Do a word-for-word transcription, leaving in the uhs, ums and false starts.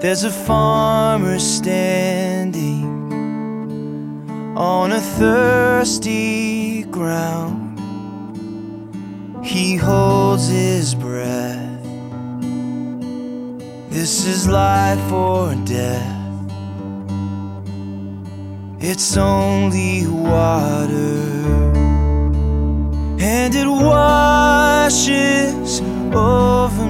There's a farmer standing on a thirsty ground. He holds his breath. This is life or death. It's only water, and it washes over